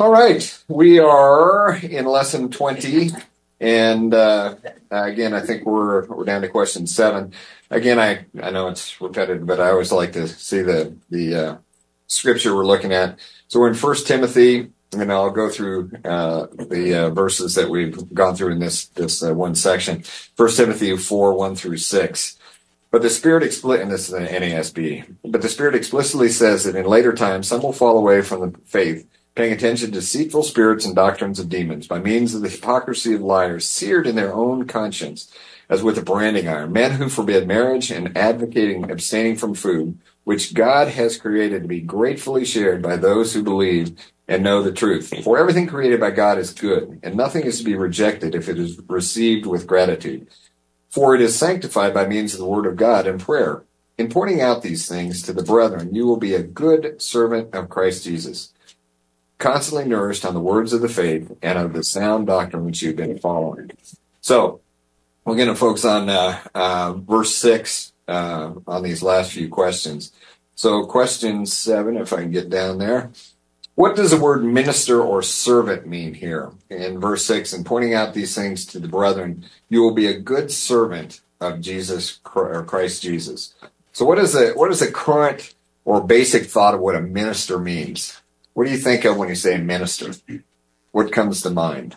All right, we are in lesson 20, and again, I think we're down to question 7. Again, I know it's repetitive, but I always like to see the scripture we're looking at. So we're in 1 Timothy, and I'll go through the verses that we've gone through in this one section. 1 Timothy 4, 1 through 6. But the Spirit and this is an NASB, but the Spirit explicitly says that in later times some will fall away from the faith, paying attention to deceitful spirits and doctrines of demons, by means of the hypocrisy of liars, seared in their own conscience, as with a branding iron, men who forbid marriage and advocating abstaining from food, which God has created to be gratefully shared by those who believe and know the truth. For everything created by God is good, and nothing is to be rejected if it is received with gratitude. For it is sanctified by means of the word of God and prayer. In pointing out these things to the brethren, you will be a good servant of Christ Jesus, constantly nourished on the words of the faith and of the sound doctrine which you've been following. So we're going to focus on verse 6 on these last few questions. So question 7, if I can get down there. What does the word minister or servant mean here in verse 6? And pointing out these things to the brethren, you will be a good servant of Jesus or Christ Jesus. So what is the current or basic thought of what a minister means? What do you think of when you say minister? What comes to mind?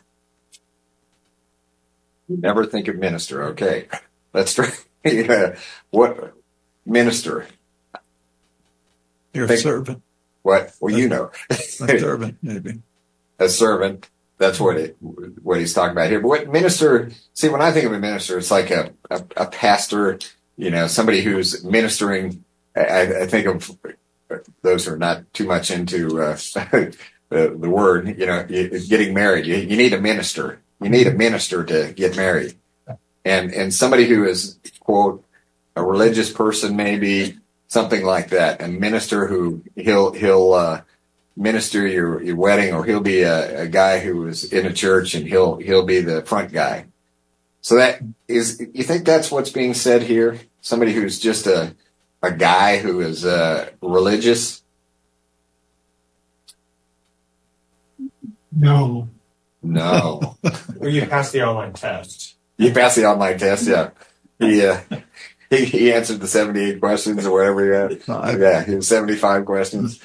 Never think of minister. Okay. Let's try. What minister? You're a servant. What? Well, you know. A servant, maybe. A servant. That's what he's talking about here. But what minister, see, when I think of a minister, it's like a pastor, somebody who's ministering. I think of those who are not too much into the word, getting married. You need a minister. You need a minister to get married. And somebody who is, quote, a religious person, maybe, something like that. A minister who he'll minister your wedding, or he'll be a guy who is in a church and he'll be the front guy. So that is, you think that's what's being said here? Somebody who's just a guy who is religious? No. Well, you pass the online test. You pass the online test, yeah. He answered the 78 questions or whatever he had. Yeah, he had 75 questions.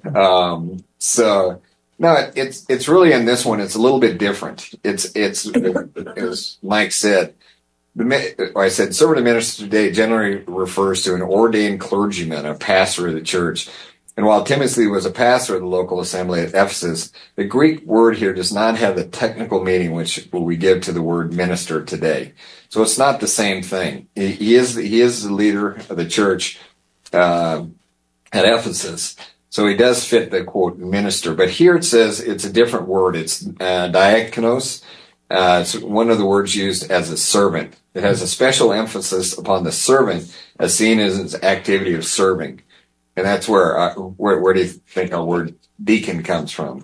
So no, it's really in this one, it's a little bit different. It's as Mike said, I said servant of minister today generally refers to an ordained clergyman, a pastor of the church. And while Timothy was a pastor of the local assembly at Ephesus, the Greek word here does not have the technical meaning which we give to the word minister today. So it's not the same thing. He is the leader of the church at Ephesus. So he does fit the quote minister. But here it says it's a different word. It's diakonos. It's one of the words used as a servant. It has a special emphasis upon the servant as seen as its activity of serving. And that's where do you think our word deacon comes from?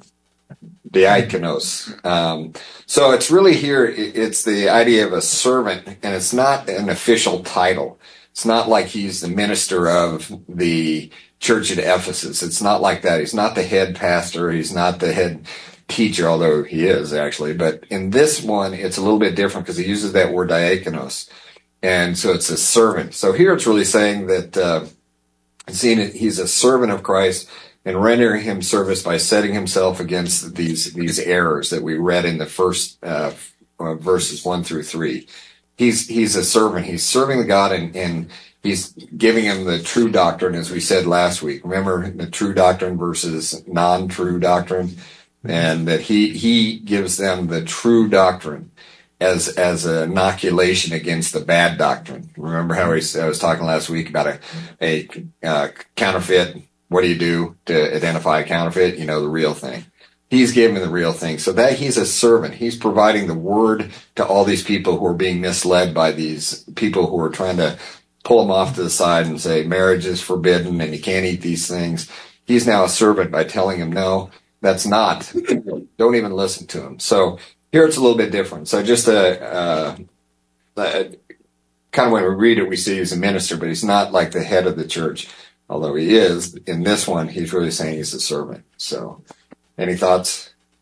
Diakonos. So it's really here, it's the idea of a servant, and it's not an official title. It's not like he's the minister of the church at Ephesus. It's not like that. He's not the head pastor. He's not the head teacher, although he is actually. But in this one, it's a little bit different because he uses that word diakonos. And so it's a servant. So here it's really saying that he's a servant of Christ and rendering him service by setting himself against these errors that we read in the first verses 1 through 3. He's a servant. He's serving the God and he's giving him the true doctrine, as we said last week. Remember the true doctrine versus non-true doctrine, and that he gives them the true doctrine as an inoculation against the bad doctrine. Remember how I was talking last week about a counterfeit? What do you do to identify a counterfeit? The real thing. He's giving the real thing. So that he's a servant. He's providing the word to all these people who are being misled by these people who are trying to pull them off to the side and say marriage is forbidden and you can't eat these things. He's now a servant by telling him, no, that's not. Don't even listen to him. So here it's a little bit different. So just kind of when we read it, we see he's a minister, but he's not like the head of the church. Although he is, in this one, he's really saying he's a servant. So, any thoughts?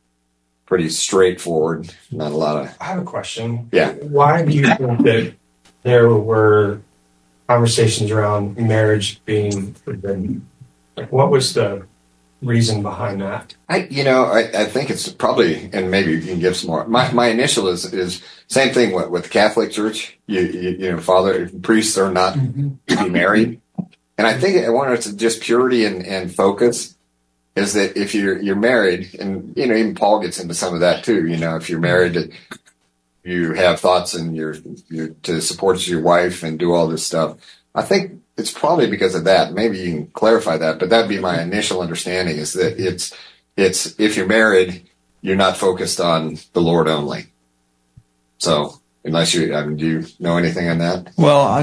pretty straightforward. Not a lot of. I have a question. Yeah. Why do you think that there were conversations around marriage being forbidden? Like, what was the reason behind that? I think it's probably, and maybe you can give some more. My initial is same thing with the Catholic Church. Priests are not to be married, and I think one it's just purity and focus. Is that if you're married, and even Paul gets into some of that too. If you're married, you have thoughts and you're to support your wife and do all this stuff. I think it's probably because of that. Maybe you can clarify that, but that'd be my initial understanding. Is that it's if you're married, you're not focused on the Lord only. So unless do you know anything on that? Well,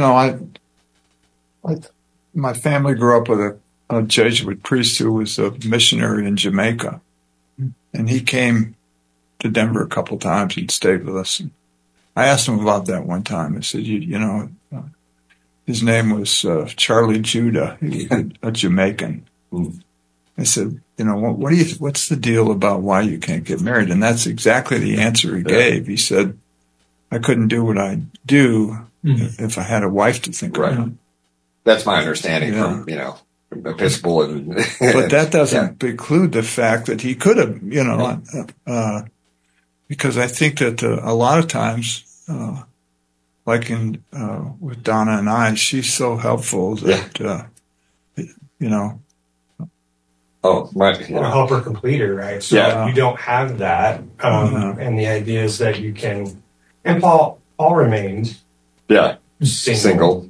my family grew up with a Jesuit priest who was a missionary in Jamaica, and he came to Denver a couple of times and stayed with us. And I asked him about that one time. I said, his name was Charlie Judah. He was a Jamaican. I said, what's the deal about why you can't get married? And that's exactly the answer he gave. He said, I couldn't do what I do if I had a wife to think about. That's my understanding from, Episcopal. But that doesn't preclude the fact that he could have, because I think that a lot of times, like with Donna and I, she's so helpful that, Or help her complete her, right? So you don't have that. And the idea is that you can, and Paul remained single.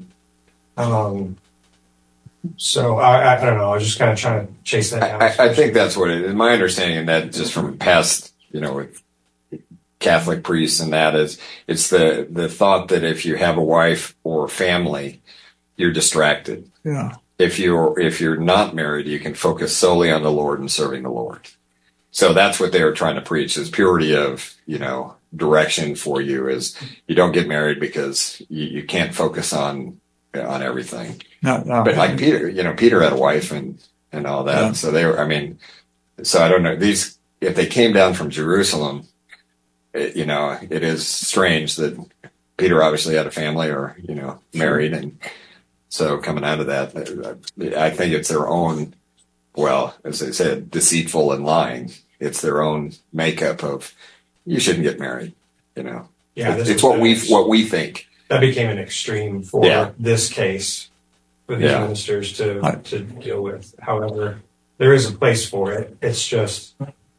So I don't know. I was just kind of trying to chase that down. I think that's what it is. My understanding that just from past, with Catholic priests and that is, it's the thought that if you have a wife or family, you're distracted. Yeah. If you're not married, you can focus solely on the Lord and serving the Lord. So that's what they were trying to preach, is purity of, direction for you, is you don't get married because you can't focus on everything. No. But like Peter, Peter had a wife and all that. Yeah. So they were, so I don't know, if they came down from Jerusalem, it is strange that Peter obviously had a family or, married. And so coming out of that, I think it's their own, as I said, deceitful and lying. It's their own makeup of, you shouldn't get married, Yeah, it's what we think. That became an extreme for this case for these ministers to deal with. However, there is a place for it. It's just,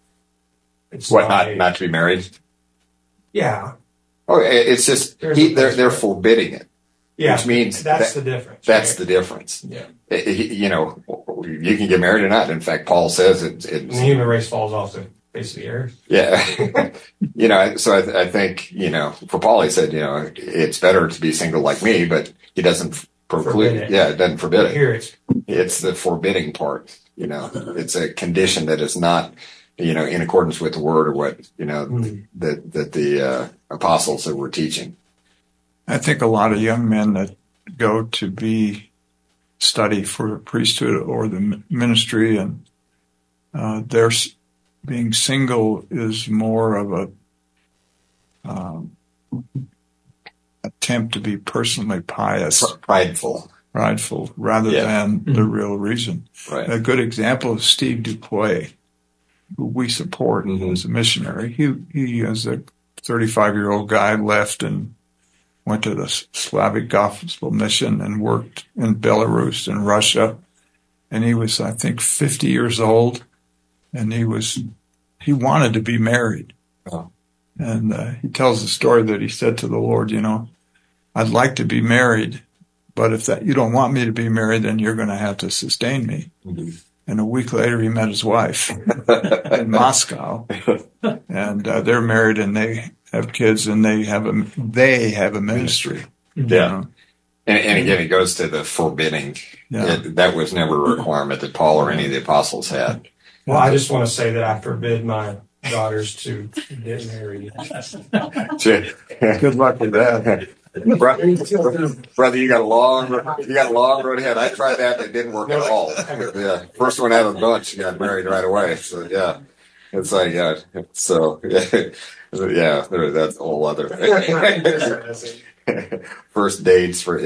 not to be married. Yeah. Oh, it's just they're forbidding it. Yeah, which means that's the difference. That's the difference. Yeah. You can get married or not. In fact, Paul says the human race falls off the face of the earth. Yeah. So I think, for Paul, he said, it's better to be single like me, but he doesn't preclude it. Yeah, it doesn't forbid it. It's the forbidding part. It's a condition that is not, in accordance with the word or what, that the apostles that were teaching. I think a lot of young men that go to study for the priesthood or the ministry, and their being single is more of a attempt to be personally pious, prideful, rather than the real reason. Right. A good example is Steve Dupuy, who we support as a missionary. He as a 35-year-old guy left and went to the Slavic Gospel Mission and worked in Belarus and Russia. And he was, I think, 50 years old, and he wanted to be married. Oh. And he tells the story that he said to the Lord, I'd like to be married, but if you don't want me to be married, then you're going to have to sustain me. Mm-hmm. And a week later, he met his wife in Moscow, and they're married, and they have kids, and they have a ministry. Yeah. And again, it goes to the forbidding. Yeah. That was never a requirement that Paul or any of the apostles had. Well, I just want to say that I forbid my daughters to get married. Good luck with that. Brother, you got a long road ahead. I tried that, and it didn't work at all. Yeah. First one out of the bunch got married right away. So yeah. It's like, so, that's a whole other thing. First dates for,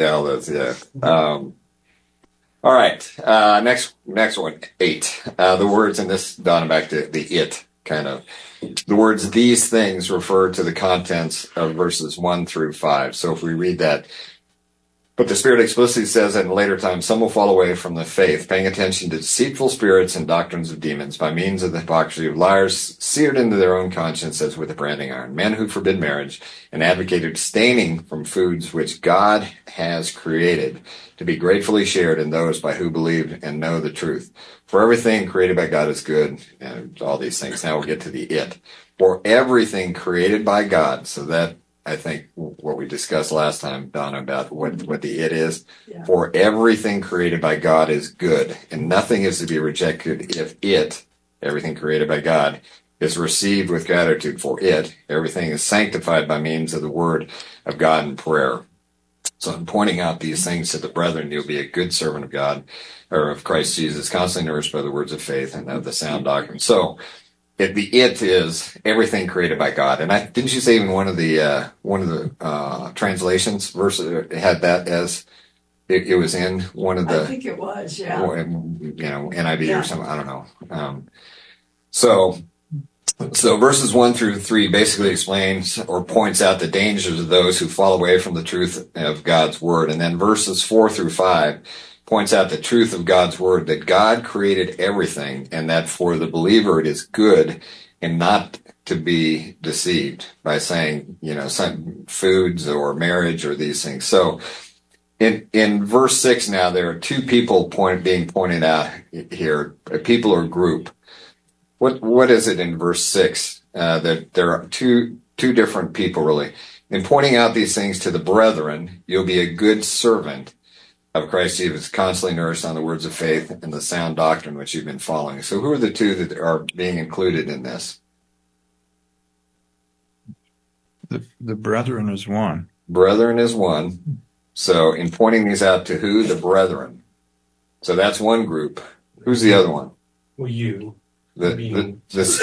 all right, next one, 8. The words in this, Donna, back to the it, kind of. The words "these things" refer to the contents of verses 1 through 5. So if we read that, but the Spirit explicitly says that in later times some will fall away from the faith, paying attention to deceitful spirits and doctrines of demons by means of the hypocrisy of liars seared into their own conscience as with a branding iron. Men who forbid marriage and advocate abstaining from foods which God has created to be gratefully shared in those by who believe and know the truth. For everything created by God is good, and all these things. Now we'll get to the it. For everything created by God, so that, I think, what we discussed last time, Donna, about what the it is. Yeah. For everything created by God is good, and nothing is to be rejected if it, everything created by God, is received with gratitude. For it, everything is sanctified by means of the word of God and prayer. So in pointing out these things to the brethren, you'll be a good servant of God, or of Christ Jesus, constantly nourished by the words of faith and of the sound doctrine. So, the it is everything created by God, and didn't you say even one of the translations verses had that as it was in one of the? I think it was, yeah. NIV or something. I don't know. So verses 1 through 3 basically explains or points out the dangers of those who fall away from the truth of God's word, and then verses 4 through 5 points out the truth of God's word, that God created everything and that for the believer it is good and not to be deceived by saying, some foods or marriage or these things. So in verse 6 now, there are two people being pointed out here, a people or group. What is it in verse 6? That there are two different people really. In pointing out these things to the brethren, you'll be a good servant of Christ Jesus, constantly nourished on the words of faith and the sound doctrine which you've been following. So who are the two that are being included in this? The brethren is one. Brethren is one. So in pointing these out to who? The brethren. So that's one group. Who's the other one? Well, you. The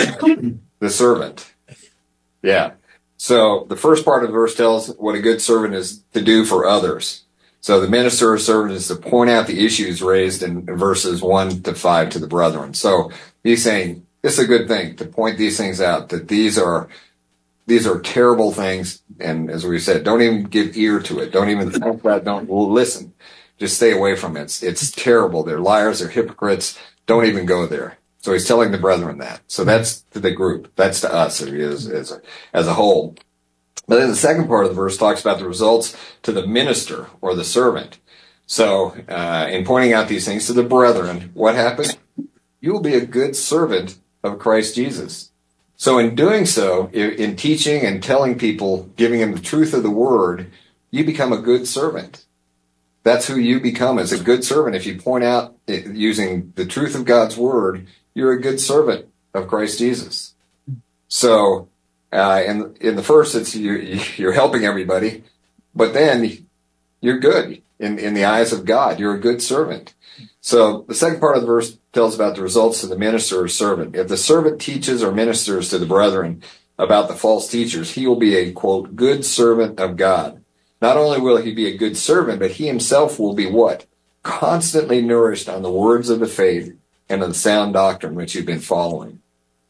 servant. Yeah. So the first part of the verse tells what a good servant is to do for others. So the minister or servant is to point out the issues raised in verses 1 to 5 to the brethren. So he's saying it's a good thing to point these things out, that these are terrible things. And as we said, don't even give ear to it. Don't even think that. Don't listen. Just stay away from it. It's terrible. They're liars. They're hypocrites. Don't even go there. So he's telling the brethren that. So that's to the group. That's to us as a whole. But then the second part of the verse talks about the results to the minister or the servant. So in pointing out these things to the brethren, what happens? You will be a good servant of Christ Jesus. So in doing so, in teaching and telling people, giving them the truth of the word, you become a good servant. That's who you become as a good servant. If you point out using the truth of God's word, you're a good servant of Christ Jesus. So in the first, it's you're helping everybody, but then you're good in the eyes of God. You're a good servant. So the second part of the verse tells about the results to the minister or servant. If the servant teaches or ministers to the brethren about the false teachers, he will be a, quote, good servant of God. Not only will he be a good servant, but he himself will be what? Constantly nourished on the words of the faith and on the sound doctrine which you've been following.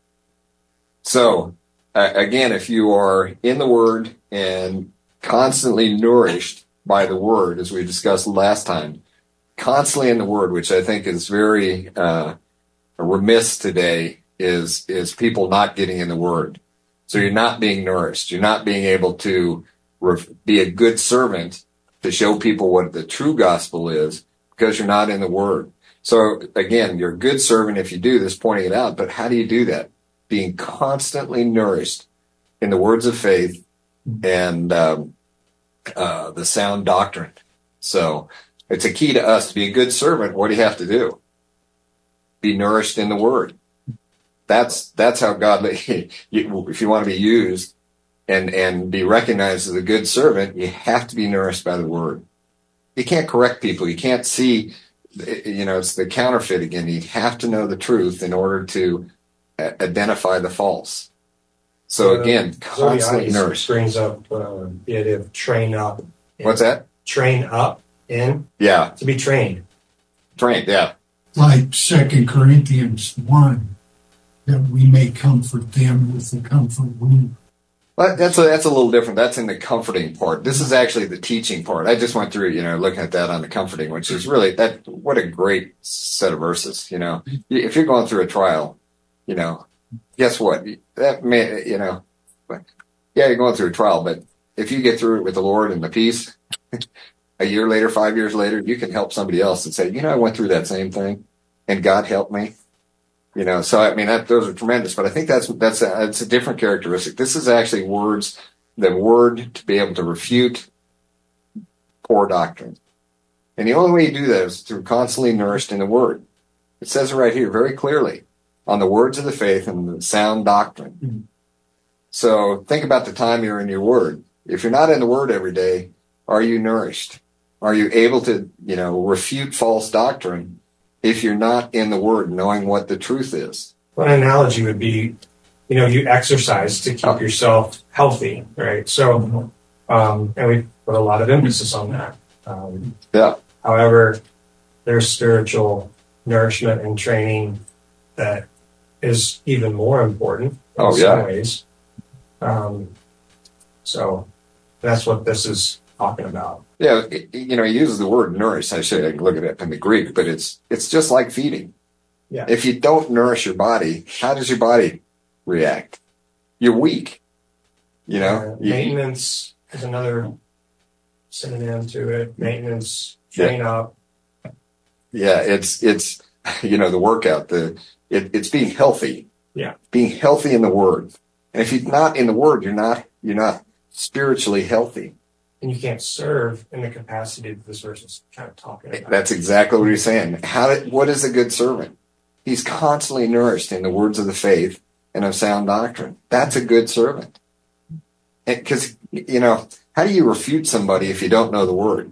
So, again, if you are in the Word and constantly nourished by the Word, as we discussed last time, constantly in the Word, which I think is very remiss today, is people not getting in the Word. So you're not being nourished. You're not being able to be a good servant to show people what the true gospel is because you're not in the Word. So, again, you're a good servant if you do this, pointing it out, but how do you do that? Being constantly nourished in the words of faith and the sound doctrine. So it's a key to us to be a good servant. What do you have to do? Be nourished in the word. That's how God, if you want to be used and be recognized as a good servant, you have to be nourished by the word. You can't correct people. You can't see, it's the counterfeit again. You have to know the truth in order to identify the false. So again, constantly nourished. Brings up the idea of train up. What's that? Train up in. Yeah. To be trained. Trained, yeah. Like 2 Corinthians 1, that we may comfort them with the comfort we. Well, that's a little different. That's in the comforting part. This is actually the teaching part. I just went through, looking at that on the comforting, which is really what a great set of verses. If you're going through a trial, guess what? That may, yeah, you're going through a trial, but if you get through it with the Lord and the peace, a year later, 5 years later, you can help somebody else and say, I went through that same thing, and God helped me. So I mean, those are tremendous, but I think that's a different characteristic. This is actually the word to be able to refute poor doctrine. And the only way you do that is through constantly nourished in the word. It says it right here very clearly, on the words of the faith and the sound doctrine. Mm-hmm. So think about the time you're in your word. If you're not in the word every day, are you nourished? Are you able to, refute false doctrine if you're not in the word, knowing what the truth is? Well, an analogy would be, you exercise to keep yourself healthy, right? So, and we put a lot of emphasis on that. Yeah. However, there's spiritual nourishment and training that is even more important in some ways. So that's what this is talking about. Yeah, he uses the word nourish. I should look at it in the Greek, but it's just like feeding. Yeah. If you don't nourish your body, how does your body react? You're weak. Maintenance is another synonym to it. Maintenance, train up. Yeah, it's the workout. It's being healthy. Yeah, being healthy in the word. And if you're not in the word, you're not spiritually healthy. And you can't serve in the capacity that this verse is kind of talking about. That's exactly what he's saying. What is a good servant? He's constantly nourished in the words of the faith and of sound doctrine. That's a good servant. Because, how do you refute somebody if you don't know the word?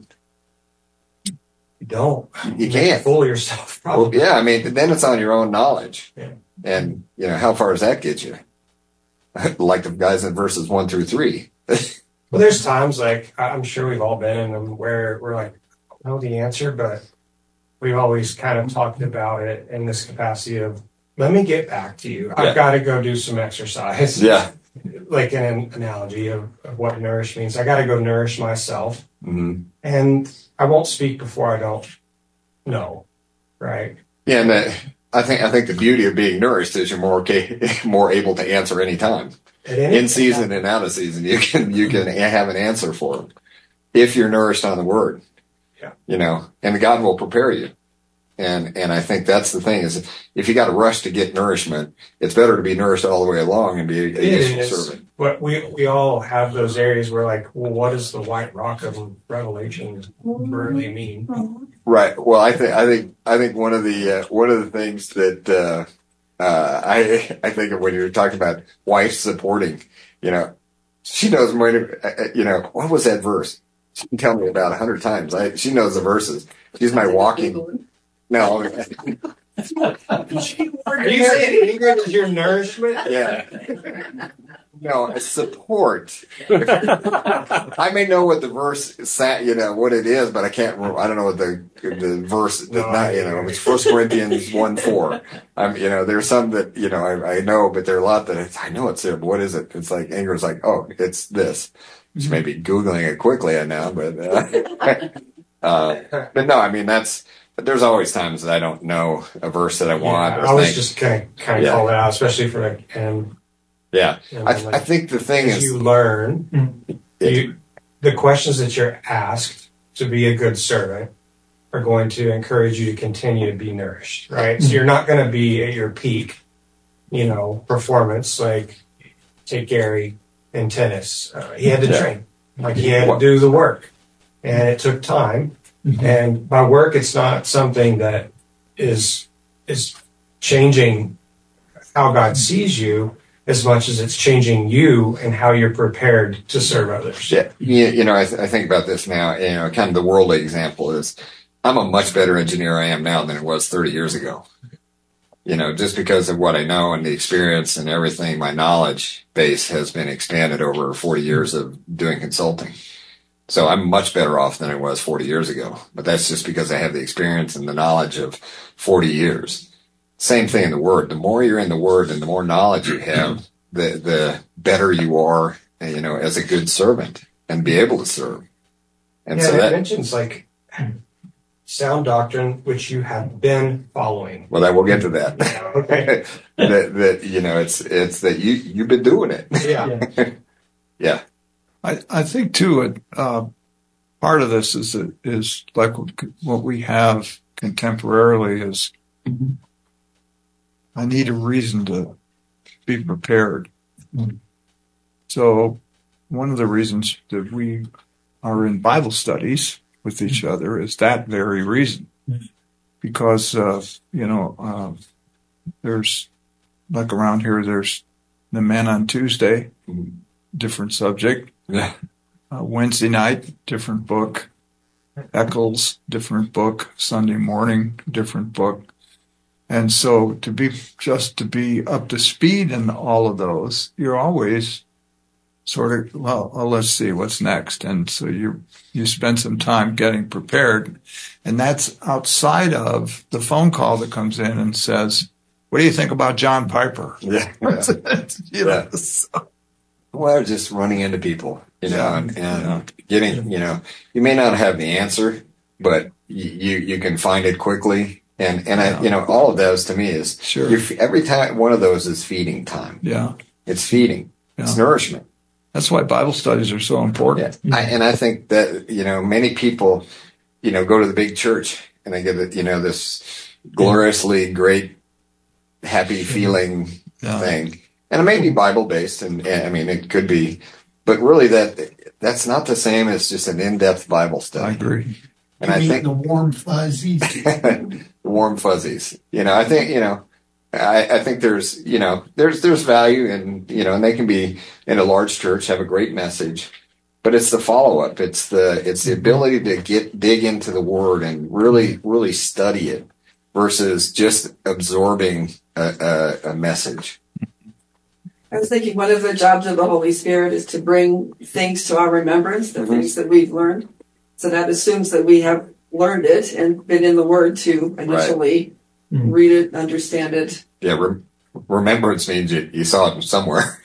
You don't. You can't. Fool yourself, probably. Well, yeah, I mean, then it's on your own knowledge. Yeah. And, how far does that get you? Like the guys in verses 1 through 3. Well, there's times, like, I'm sure we've all been in them where we're like, I don't know the answer, but we've always kind of talked about it in this capacity of, let me get back to you. I've got to go do some exercise. Yeah. Like an analogy of what nourish means. I got to go nourish myself. Mm-hmm. And I won't speak before I don't know, right? Yeah, and I think the beauty of being nourished is you're more able to answer any time. In season and out of season, you can have an answer for them if you're nourished on the word. Yeah. And God will prepare you. And I think that's the thing is if you got to rush to get nourishment, it's better to be nourished all the way along and be a useful servant. But we all have those areas where, like, well, what does the white rock of Revelation really mean? Right. Well, I think one of the things that I think of when you're talking about wife supporting, she knows more. What was that verse? She can tell me about 100 times. She knows the verses. She's my walking. No. Are you saying Ingrid is your nourishment? Yeah. No, it's support. I may know what the verse what it is, but I can't remember. I don't know what the verse. It's 1 Corinthians 1:4. There's some that I know, but there are a lot that I know it's there. But what is it? It's like Ingrid's like, oh, it's this. She may be googling it quickly now, but no. I mean there's always times that I don't know a verse that I want. I was just kind of call it out, especially for Yeah, I think the thing is you learn the questions that you're asked to be a good servant are going to encourage you to continue to be nourished, right? So you're not going to be at your peak, performance. Like take Gary in tennis, he had to train, like he had to do the work, and it took time. Mm-hmm. And by work, it's not something that is changing how God sees you as much as it's changing you and how you're prepared to serve others. Yeah. I think about this now, kind of the worldly example is I'm a much better engineer I am now than it was 30 years ago. just because of what I know and the experience and everything, my knowledge base has been expanded over 40 years of doing consulting. So I'm much better off than I was 40 years ago. But that's just because I have the experience and the knowledge of 40 years. Same thing in the Word. The more you're in the Word and the more knowledge you have, the better you are, as a good servant and be able to serve. And yeah, so that mentions like sound doctrine, which you have been following. Well, we'll get to that. Okay. It's that you've been doing it. Yeah. Yeah. I think too, part of this is like what we have contemporarily is I need a reason to be prepared. So one of the reasons that we are in Bible studies with each other is that very reason. Because, there's, like around here, there's the Men on Tuesday, different subject. Yeah. Wednesday night, different book. Eccles, different book. Sunday morning, different book. And so to be up to speed in all of those, you're always sort of, let's see what's next. And so you spend some time getting prepared. And that's outside of the phone call that comes in and says, what do you think about John Piper? Yeah. So. Well, just running into people, and getting, you may not have the answer, but you can find it quickly. And all of those to me is sure. Every time one of those is feeding time. Yeah. It's feeding. Yeah. It's nourishment. That's why Bible studies are so important. Yeah. I think that, many people, go to the big church and they get, this gloriously great, happy feeling thing. And it may be Bible based, and I mean, it could be, but really that's not the same as just an in-depth Bible study. I agree. And I think the warm fuzzies. The warm fuzzies. I think, I think there's value in, and they can be in a large church, have a great message, but it's the follow-up. It's the ability to dig into the Word and really, really study it versus just absorbing a message. I was thinking one of the jobs of the Holy Spirit is to bring things to our remembrance, the things that we've learned. So that assumes that we have learned it and been in the Word to initially read it, understand it. Yeah, remembrance means you saw it somewhere.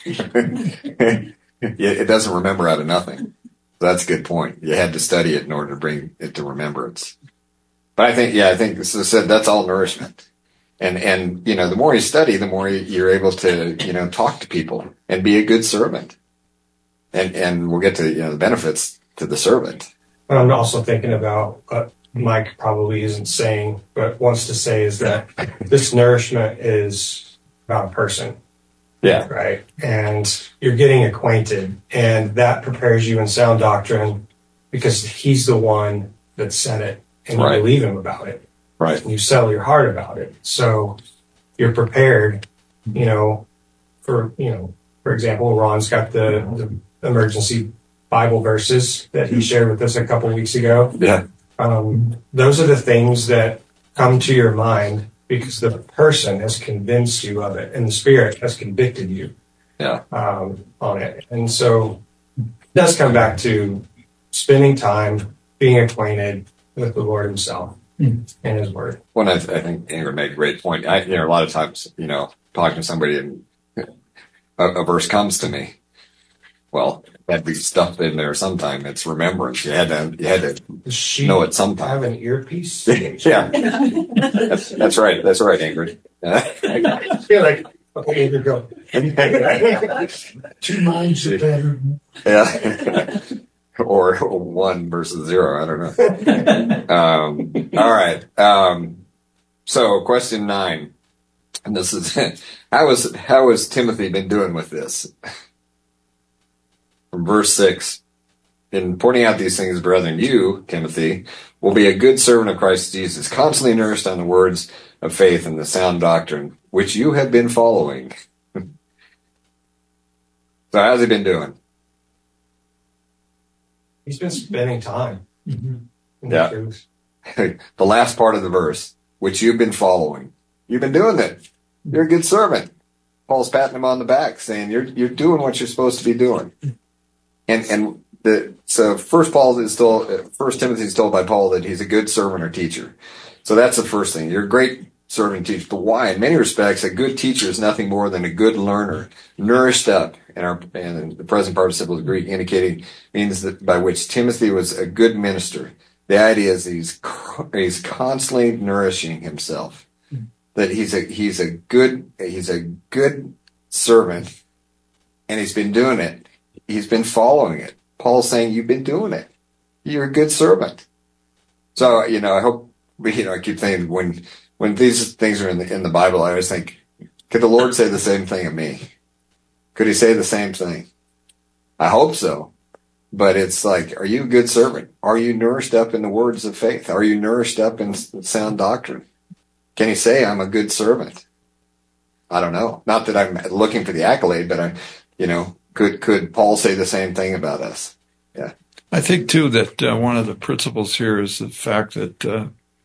It doesn't remember out of nothing. That's a good point. You had to study it in order to bring it to remembrance. But I think, as I said, that's all nourishment. And the more you study, the more you're able to, talk to people and be a good servant. And we'll get to, the benefits to the servant. I'm also thinking about what Mike probably isn't saying, but wants to say is that this nourishment is about a person. Yeah. Right. And you're getting acquainted, and that prepares you in sound doctrine because he's the one that said it, and you believe him about it. Right. And you settle your heart about it. So you're prepared, for example, Ron's got the emergency Bible verses that he shared with us a couple weeks ago. Yeah. Those are the things that come to your mind because the person has convinced you of it and the Spirit has convicted you on it. And so it does come back to spending time being acquainted with the Lord himself and his Word. Well, I think Ingrid made a great point. A lot of times, talking to somebody and a verse comes to me. Well, that'd be stuff in there sometime. It's remembrance. You had to know it sometime. Have an earpiece? Yeah. That's right. That's right, Ingrid. You're like, okay, here go. 2 minds are better. Yeah. Or 1 versus 0. I don't know. All right. So question 9, and this is how has Timothy been doing with this? From verse 6, in pointing out these things, brethren, you, Timothy, will be a good servant of Christ Jesus, constantly nourished on the words of faith and the sound doctrine, which you have been following. So how's he been doing? He's been spending time. In the truth. The last part of the verse, which you've been following. You've been doing it. You're a good servant. Paul's patting him on the back, saying you're doing what you're supposed to be doing. So First Timothy is told by Paul that he's a good servant or teacher. So that's the first thing. You're a great servant and teacher. But why? In many respects, a good teacher is nothing more than a good learner, nourished up. And the present participle of Greek indicating means that by which Timothy was a good minister. The idea is he's constantly nourishing himself. That he's a good servant, and he's been doing it. He's been following it. Paul's saying you've been doing it. You're a good servant. So I hope I keep thinking when these things are in the Bible, I always think, could the Lord say the same thing of me? Could he say the same thing? I hope so. But it's like, are you a good servant? Are you nourished up in the words of faith? Are you nourished up in sound doctrine? Can he say I'm a good servant? I don't know. Not that I'm looking for the accolade, but could Paul say the same thing about us? Yeah. I think too that one of the principles here is the fact that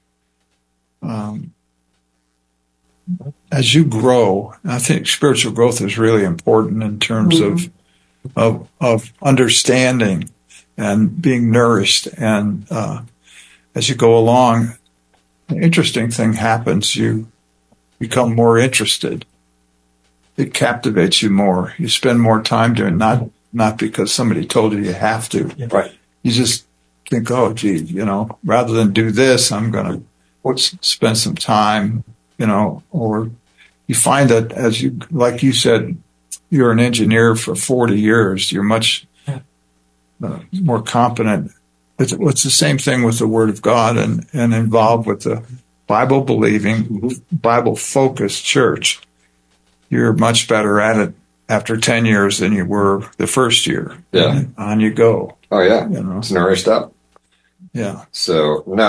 as you grow, I think spiritual growth is really important in terms of understanding and being nourished. And as you go along, an interesting thing happens. You become more interested. It captivates you more. You spend more time doing it, not because somebody told you have to. Right. You just think, oh, gee, rather than do this, I'm going to spend some time, or you find that like you said, you're an engineer for 40 years, you're much more competent. It's the same thing with the Word of God and involved with the Bible-believing, Bible-focused church. You're much better at it after 10 years than you were the first year. Yeah. And on you go. Oh, yeah. It's nourished up. Yeah. So, no,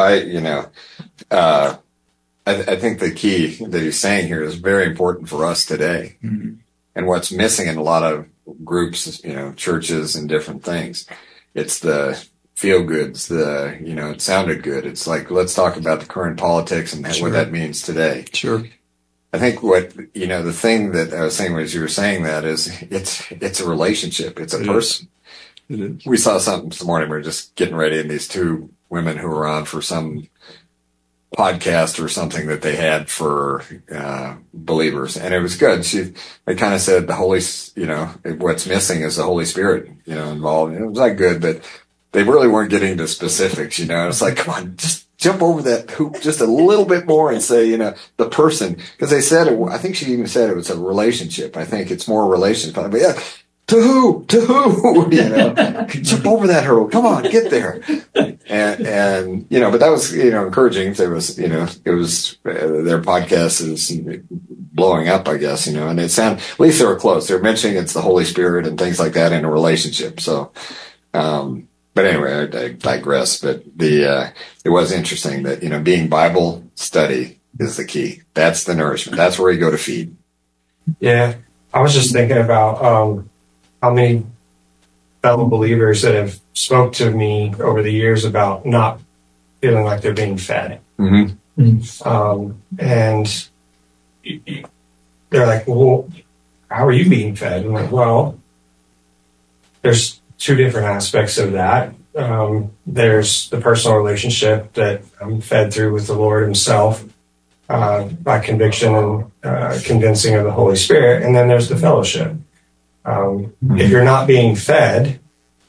I think the key that he's saying here is very important for us today. Mm-hmm. And what's missing in a lot of groups, churches and different things, it's the feel goods, it sounded good. It's like, let's talk about the current politics and what that means today. Sure. I think the thing that I was saying as you were saying that is it's a relationship. It's a person. It is. We saw something this morning. We were just getting ready, and these two women who were on for some podcast or something that they had for believers, and it was good. They kind of said what's missing is the Holy Spirit, involved. And it was like good, but they really weren't getting into specifics. It's like, come on, just jump over that hoop just a little bit more and say, the person, because they said it. I think she even said it was a relationship. I think it's more a relationship, but yeah. To who? Jump over that hurdle. Come on, get there. And but that was, encouraging. There was, it was, their podcast is blowing up, I guess, and it sounded, at least they were close. They were mentioning it's the Holy Spirit and things like that in a relationship. So, but anyway, I digress. But it was interesting that, being Bible study is the key. That's the nourishment. That's where you go to feed. Yeah. I was just thinking about, how many fellow believers that have spoke to me over the years about not feeling like they're being fed. Mm-hmm. And they're like, well, how are you being fed? I'm like, well, there's two different aspects of that. There's the personal relationship that I'm fed through with the Lord himself by conviction and convincing of the Holy Spirit. And then there's the fellowship. If you're not being fed,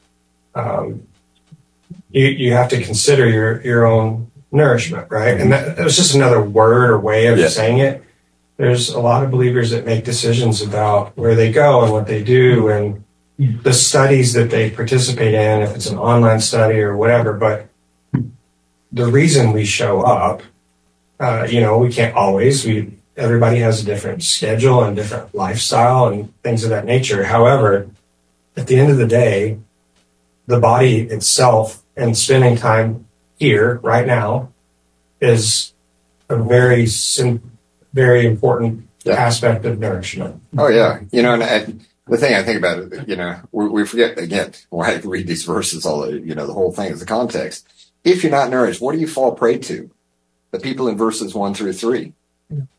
you have to consider your own nourishment, right? And that was just another word or way of saying it. There's a lot of believers that make decisions about where they go and what they do and the studies that they participate in, if it's an online study or whatever. But the reason we show up, we can't always. Everybody has a different schedule and different lifestyle and things of that nature. However, at the end of the day, the body itself and spending time here right now is a very, very important aspect of nourishment. Oh, yeah. And the thing I think about it, we forget, again, why I read these verses, the whole thing is the context. If you're not nourished, what do you fall prey to? The people in verses 1 through 3.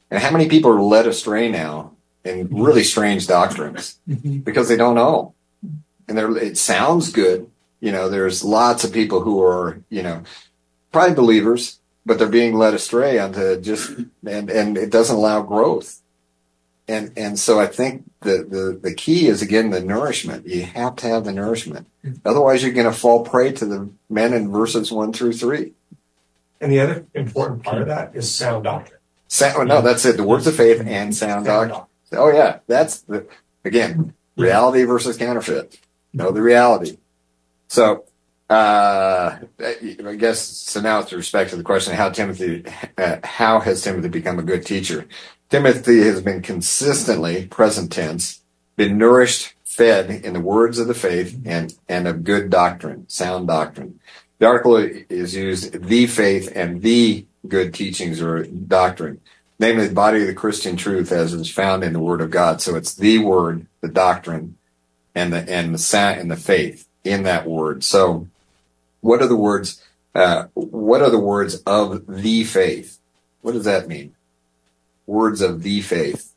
And how many people are led astray now in really strange doctrines because they don't know. And it sounds good. There's lots of people who are, probably believers, but they're being led astray onto and it doesn't allow growth. And so I think the key is, again, the nourishment. You have to have the nourishment. Otherwise, you're going to fall prey to the men in verses 1-3. And the other important part of that is sound doctrine. No, that's it. The words of faith and sound doctrine. Oh, yeah. That's, again, reality versus counterfeit. Know the reality. So, I guess, so now with respect to the question, how has Timothy become a good teacher? Timothy has been consistently, present tense, been nourished, fed in the words of the faith and of good doctrine, sound doctrine. The article is used the faith and the good teachings or doctrine, namely the body of the Christian truth as is found in the Word of God. So it's the Word, the doctrine, and the sound and the faith in that Word. So, what are the words? What are the words of the faith? What does that mean? Words of the faith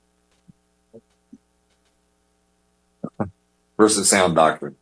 versus sound doctrine.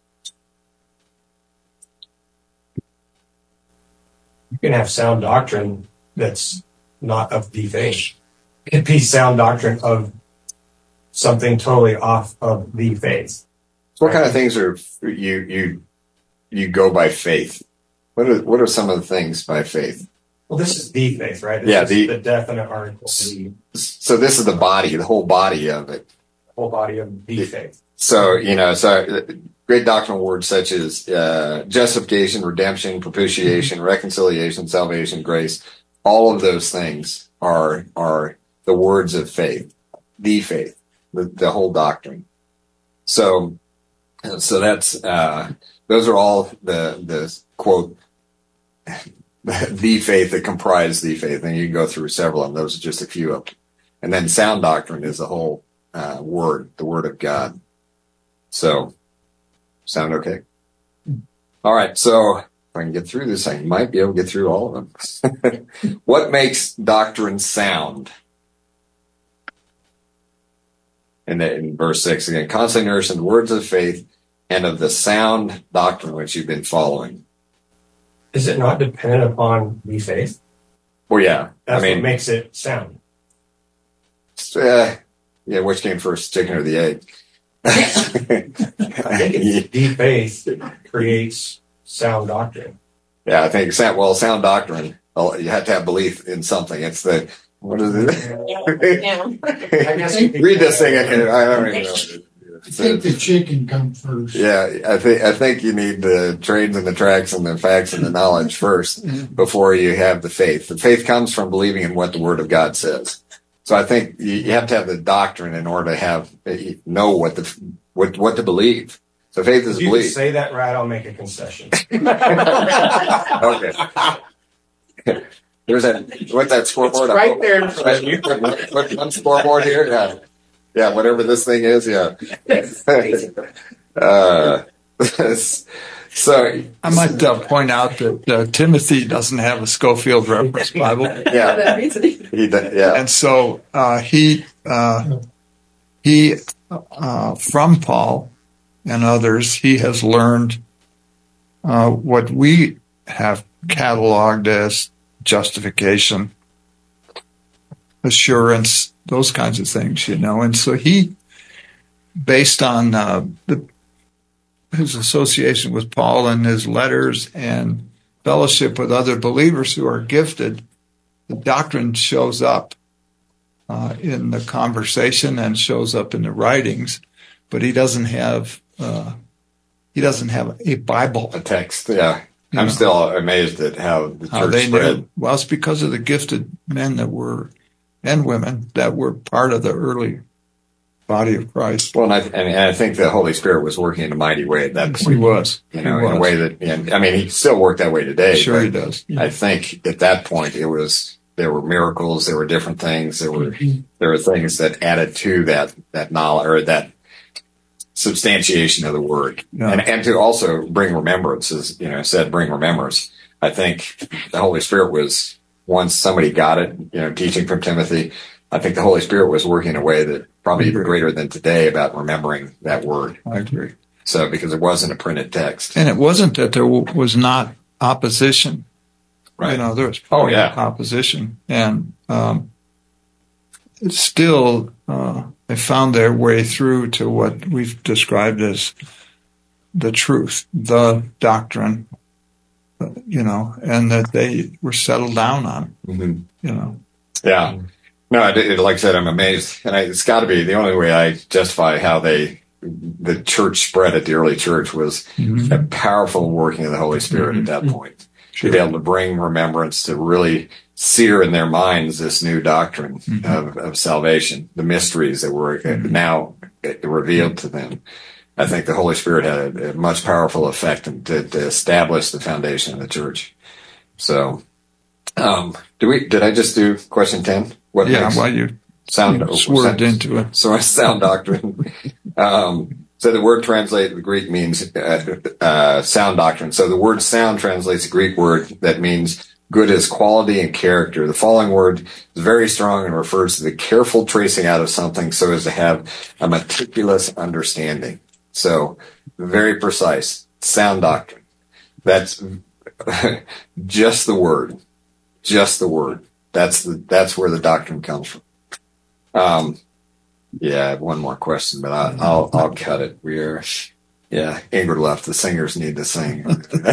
You can have sound doctrine that's not of the faith. It could be sound doctrine of something totally off of the faith. So what kind of things are you go by faith? What are some of the things by faith? Well, this is the faith, right? This is the definite article. So this is the whole body of it. The whole body of the faith. So, great doctrinal words such as justification, redemption, propitiation, reconciliation, salvation, grace, all of those things are the words of faith, the faith, the whole doctrine. So that's those are all the quote the faith that comprise the faith, and you can go through several of them. Those are just a few of them. And then sound doctrine is the whole word, the Word of God. So, sound okay? All right, so if I can get through this, I might be able to get through all of them. What makes doctrine sound? And in verse 6 again, constantly nourish in the words of faith and of the sound doctrine which you've been following. Is it not dependent upon the faith? Well, yeah. That's what makes it sound. Which came first, chicken or the egg? I think it's the faith creates sound doctrine. Yeah, I think sound doctrine. You have to have belief in something. It's what is it? Yeah. Read this thing again. I don't even know. I think the chicken comes first. Yeah, I think you need the trains and the tracks and the facts and the knowledge first before you have the faith. The faith comes from believing in what the Word of God says. So I think you have to have the doctrine in order to know what to believe. So faith is if you belief. If you say that right, I'll make a concession. Okay. There's that scoreboard. It's right there in front of you. Put one scoreboard here. Yeah. Yeah, whatever this thing is, yeah. So I might point out that Timothy doesn't have a Schofield Reference Bible. Yeah, he does, yeah. And so he from Paul and others, he has learned what we have cataloged as justification, assurance, those kinds of things, And so he, based on his association with Paul and his letters and fellowship with other believers who are gifted, the doctrine shows up in the conversation and shows up in the writings, but he doesn't have a Bible, a text. Yeah, I'm still amazed at how the church spread. Well, it's because of the gifted men and women that were part of the early body of Christ. Well, and I think the Holy Spirit was working in a mighty way at that point. He was. In a way that, he still worked that way today. Sure he does. I think at that point there were miracles, there were different things, there were things that added to that knowledge or that substantiation of the word. Yeah. And to also bring remembrance, as said, bring remembrance. I think the Holy Spirit was, once somebody got it, teaching from Timothy, I think the Holy Spirit was working in a way that probably even greater than today about remembering that word. I agree. So, because it wasn't a printed text. And it wasn't that there was not opposition. Right. There was plenty of opposition. And still, they found their way through to what we've described as the truth, the doctrine, and that they were settled down on, Yeah. No, like I said, I'm amazed. And it's got to be the only way I justify how the church spread at the early church was a powerful working of the Holy Spirit at that point. Sure. To be able to bring remembrance, to really sear in their minds this new doctrine of salvation, the mysteries that were now revealed to them. I think the Holy Spirit had a much powerful effect to establish the foundation of the church. So, did I just do question 10? What makes you sound swerved into it. So sound doctrine. So the word translated the Greek means sound doctrine. So the word sound translates the Greek word that means good as quality and character. The following word is very strong and refers to the careful tracing out of something so as to have a meticulous understanding. So very precise. Sound doctrine. That's just the word. Just the word. That's where the doctrine comes from. Yeah, I have one more question, but I'll cut it. Ingrid left. The singers need to sing.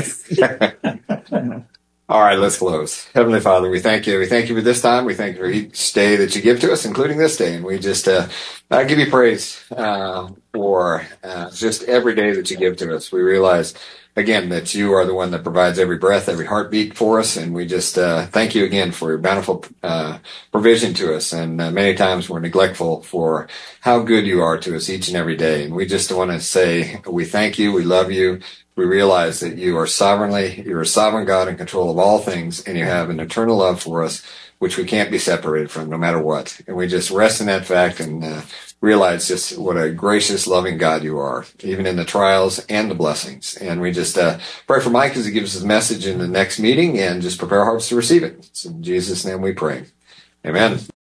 All right, let's close. Heavenly Father, we thank you. We thank you for this time. We thank you for each day that you give to us, including this day. And we just give you praise for just every day that you give to us. We realize, again, that you are the one that provides every breath, every heartbeat for us. And we just thank you again for your bountiful provision to us. And many times we're neglectful for how good you are to us each and every day. And we just want to say we thank you. We love you. We realize that you're a sovereign God in control of all things, and you have an eternal love for us, which we can't be separated from no matter what. And we just rest in that fact and realize just what a gracious, loving God you are, even in the trials and the blessings. And we just pray for Mike as he gives his message in the next meeting and just prepare our hearts to receive it. It's in Jesus' name we pray. Amen.